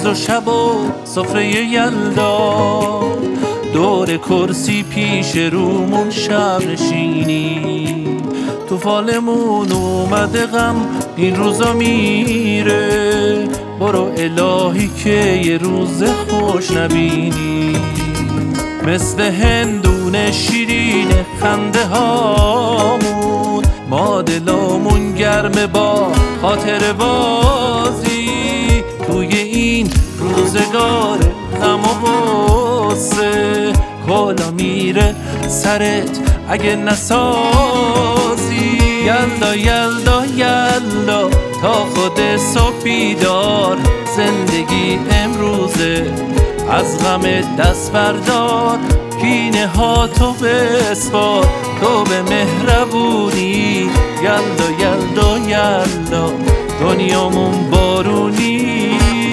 و شب و سفره یلدا، دور کرسی پیش رومون شب نشینی، تو فالمون اومده غم این روزا میره، برو الهی که یه روز خوش نبینی. مثل هندونه شیرین خنده هامون، ما دلامون گرمه با خاطر بازی، توی این روزگار غم و غصه کلا میره سرت اگه نسازی. یلدا یلدا یلدا تا خود صبح بیدار، زندگی امروزه از غم دست بردار، کینه ها تو بسپار تو به مهربونی. یلدا یلدا یلدا دنیامون بارونی.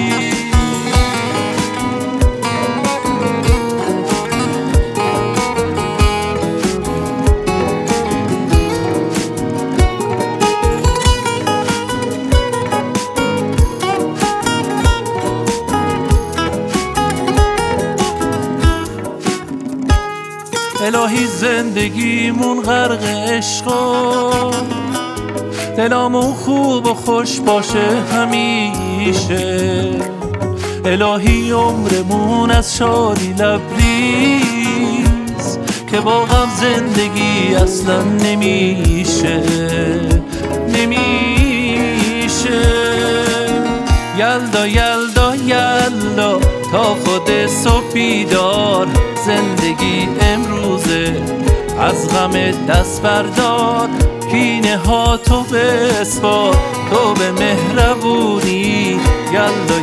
الهی زندگیمون غرق عشقا، دلامون خوب و خوش باشه همیشه. الهی عمرمون از شادی لبریز، که با غم زندگی اصلا نمیشه. یلدا یلدا یلدا تا خود صبح بیدار، زندگی امروزه از غم دست بردار، کینه ها تو بسپار تو به مهربونی. یلدا